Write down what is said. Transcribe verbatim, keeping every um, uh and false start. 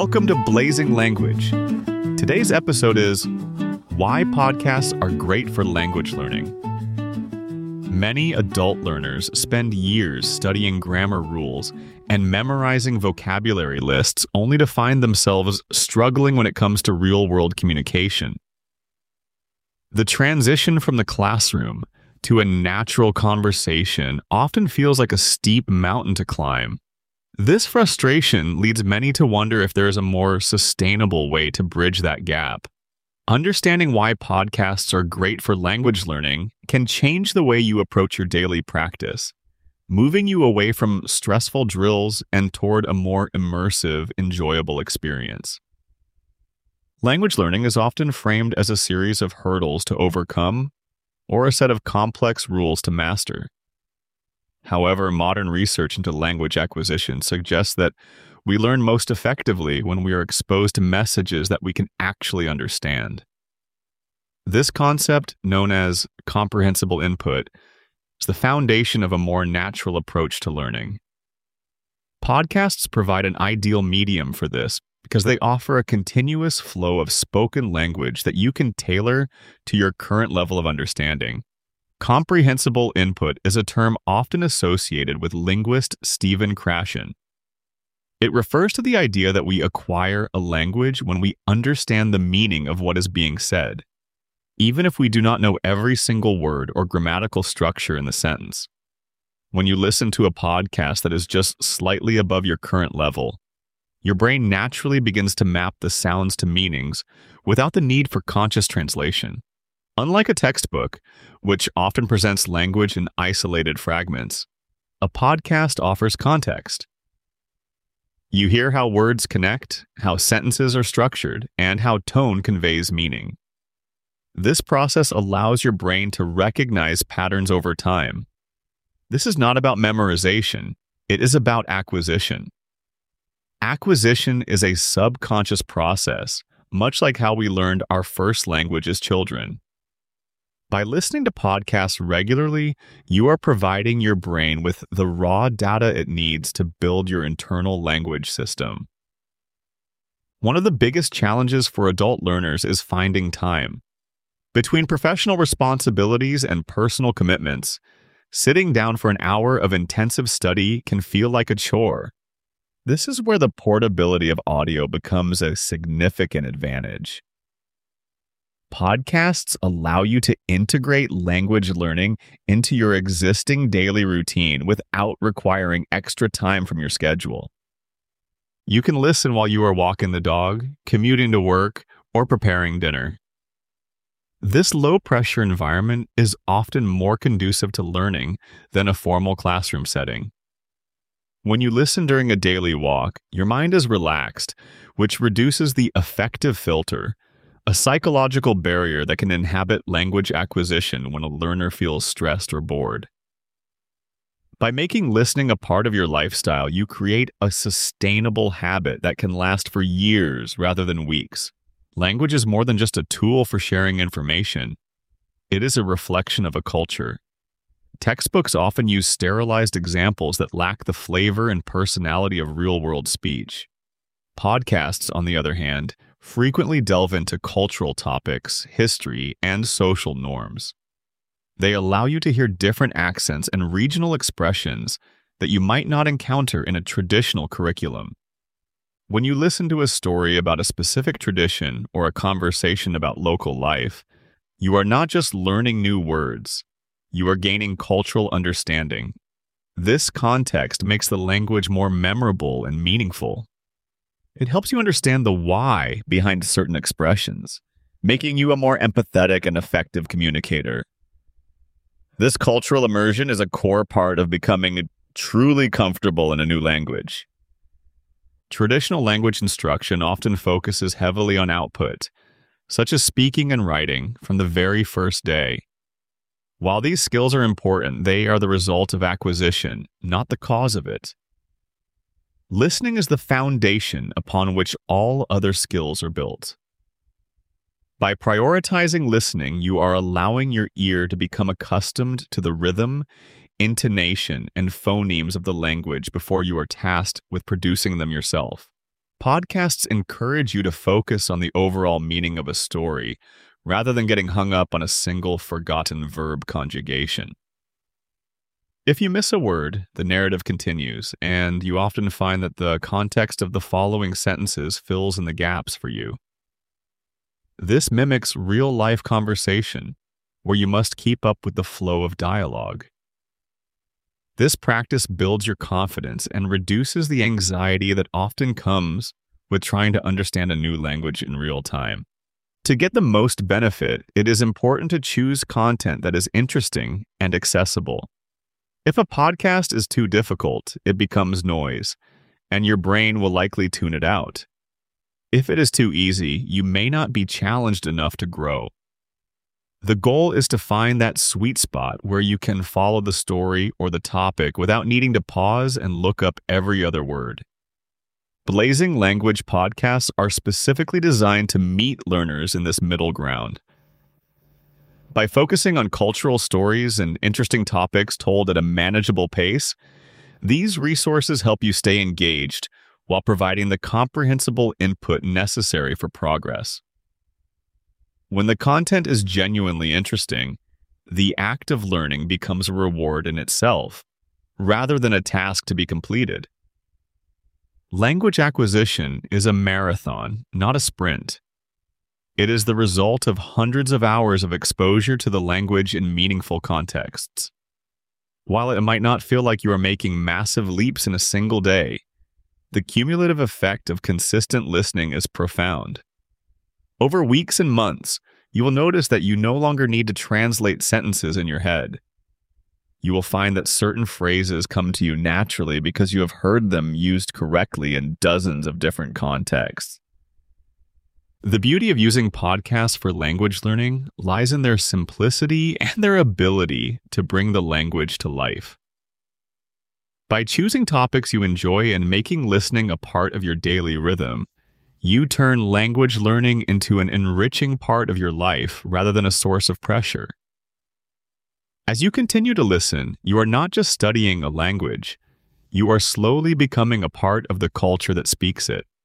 Welcome to Blazing Language. Today's episode is Why Podcasts Are Great for Language Learning. Many adult learners spend years studying grammar rules and memorizing vocabulary lists only to find themselves struggling when it comes to real-world communication. The transition from the classroom to a natural conversation often feels like a steep mountain to climb. This frustration leads many to wonder if there is a more sustainable way to bridge that gap. Understanding why podcasts are great for language learning can change the way you approach your daily practice, moving you away from stressful drills and toward a more immersive, enjoyable experience. Language learning is often framed as a series of hurdles to overcome or a set of complex rules to master. However, modern research into language acquisition suggests that we learn most effectively when we are exposed to messages that we can actually understand. This concept, known as comprehensible input, is the foundation of a more natural approach to learning. Podcasts provide an ideal medium for this because they offer a continuous flow of spoken language that you can tailor to your current level of understanding. Comprehensible input is a term often associated with linguist Stephen Krashen. It refers to the idea that we acquire a language when we understand the meaning of what is being said, even if we do not know every single word or grammatical structure in the sentence. When you listen to a podcast that is just slightly above your current level, your brain naturally begins to map the sounds to meanings without the need for conscious translation. Unlike a textbook, which often presents language in isolated fragments, a podcast offers context. You hear how words connect, how sentences are structured, and how tone conveys meaning. This process allows your brain to recognize patterns over time. This is not about memorization, it is about acquisition. Acquisition is a subconscious process, much like how we learned our first language as children. By listening to podcasts regularly, you are providing your brain with the raw data it needs to build your internal language system. One of the biggest challenges for adult learners is finding time. Between professional responsibilities and personal commitments, sitting down for an hour of intensive study can feel like a chore. This is where the portability of audio becomes a significant advantage. Podcasts allow you to integrate language learning into your existing daily routine without requiring extra time from your schedule. You can listen while you are walking the dog, commuting to work, or preparing dinner. This low-pressure environment is often more conducive to learning than a formal classroom setting. When you listen during a daily walk, your mind is relaxed, which reduces the affective filter, a psychological barrier that can inhibit language acquisition when a learner feels stressed or bored. By making listening a part of your lifestyle, you create a sustainable habit that can last for years rather than weeks. Language is more than just a tool for sharing information. It is a reflection of a culture. Textbooks often use sterilized examples that lack the flavor and personality of real-world speech. Podcasts, on the other hand, frequently delve into cultural topics, history, and social norms. They allow you to hear different accents and regional expressions that you might not encounter in a traditional curriculum. When you listen to a story about a specific tradition or a conversation about local life, you are not just learning new words, you are gaining cultural understanding. This context makes the language more memorable and meaningful. It helps you understand the why behind certain expressions, making you a more empathetic and effective communicator. This cultural immersion is a core part of becoming truly comfortable in a new language. Traditional language instruction often focuses heavily on output, such as speaking and writing, from the very first day. While these skills are important, they are the result of acquisition, not the cause of it. Listening is the foundation upon which all other skills are built. By prioritizing listening, you are allowing your ear to become accustomed to the rhythm, intonation, and phonemes of the language before you are tasked with producing them yourself. Podcasts encourage you to focus on the overall meaning of a story rather than getting hung up on a single forgotten verb conjugation. If you miss a word, the narrative continues, and you often find that the context of the following sentences fills in the gaps for you. This mimics real-life conversation, where you must keep up with the flow of dialogue. This practice builds your confidence and reduces the anxiety that often comes with trying to understand a new language in real time. To get the most benefit, it is important to choose content that is interesting and accessible. If a podcast is too difficult, it becomes noise, and your brain will likely tune it out. If it is too easy, you may not be challenged enough to grow. The goal is to find that sweet spot where you can follow the story or the topic without needing to pause and look up every other word. Blazing Language podcasts are specifically designed to meet learners in this middle ground. By focusing on cultural stories and interesting topics told at a manageable pace, these resources help you stay engaged while providing the comprehensible input necessary for progress. When the content is genuinely interesting, the act of learning becomes a reward in itself, rather than a task to be completed. Language acquisition is a marathon, not a sprint. It is the result of hundreds of hours of exposure to the language in meaningful contexts. While it might not feel like you are making massive leaps in a single day, the cumulative effect of consistent listening is profound. Over weeks and months, you will notice that you no longer need to translate sentences in your head. You will find that certain phrases come to you naturally because you have heard them used correctly in dozens of different contexts. The beauty of using podcasts for language learning lies in their simplicity and their ability to bring the language to life. By choosing topics you enjoy and making listening a part of your daily rhythm, you turn language learning into an enriching part of your life rather than a source of pressure. As you continue to listen, you are not just studying a language, you are slowly becoming a part of the culture that speaks it.